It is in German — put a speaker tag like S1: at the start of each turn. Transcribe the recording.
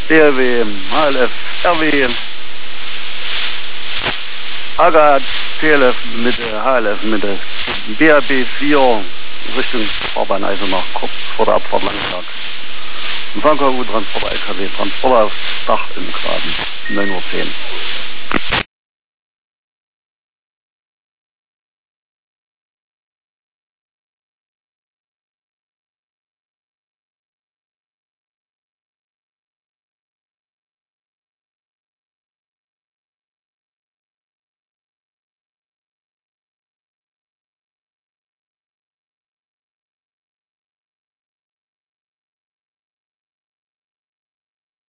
S1: DRW, HLF, RW, AGA, TLF Mitte, HLF Mitte, BAB 4 Richtung Fahrbahn Eisenach, kurz vor der Abfahrt Langenberg. Und VKU Transporter LKW, Transporter aufs Dach im Graben, 9:10 Uhr.